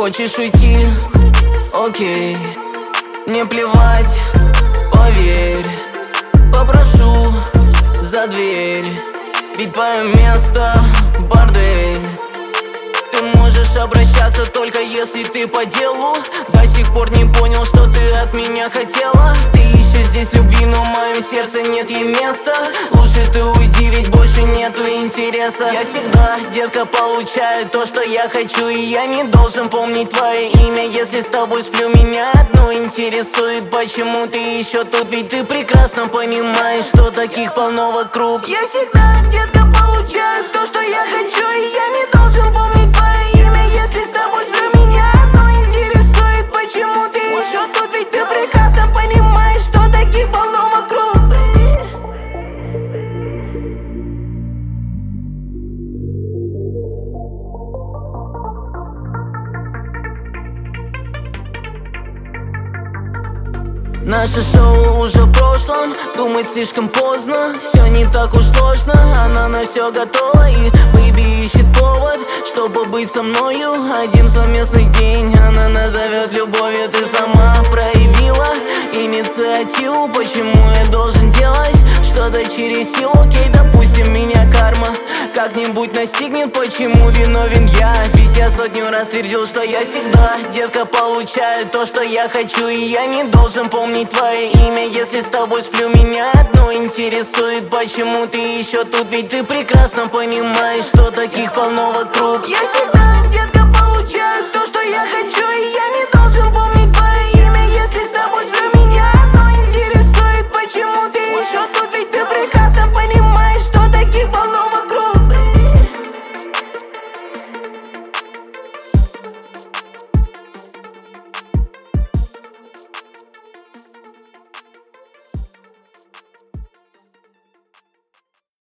Хочешь уйти? Окей, мне плевать, поверь. Попрошу за дверь, ведь твое место бордель. Ты можешь обращаться только если ты по делу. До сих пор не понял, что ты от меня хотела. Ты ищешь здесь любви, но в моем сердце нет ей места. Лучше ты уйди, ведь больше нету интереса. Я всегда, детка, получаю то, что я хочу. И я не должен помнить твое имя, если с тобой сплю. Меня одно интересует, почему ты еще тут. Ведь ты прекрасно понимаешь, что таких полно вокруг. Я всегда, детка, получаю то, что я хочу. И я не должен помнить твое имя, если с тобой сплю. Меня одно интересует, почему ты еще тут. Ведь ты прекрасно понимаешь, что таких полно вокруг. Наше шоу уже в прошлом, думать слишком поздно. Все не так уж сложно, она на все готова. И бэйби ищет повод, чтобы быть со мною. Один совместный день она назовет любовью. Ты сама проявила инициативу. Почему я должен делать что-то через силу? Окей, допустим, меня карма как-нибудь настигнет. Почему виновен я? Ведь я сотню раз твердил, что я всегда, детка, получаю то, что я хочу. И я не должен помнить твое имя, если с тобой сплю. Меня одно интересует, почему ты еще тут. Ведь ты прекрасно понимаешь, что таких полно вокруг. Я всегда, детка, получаю то, что я хочу.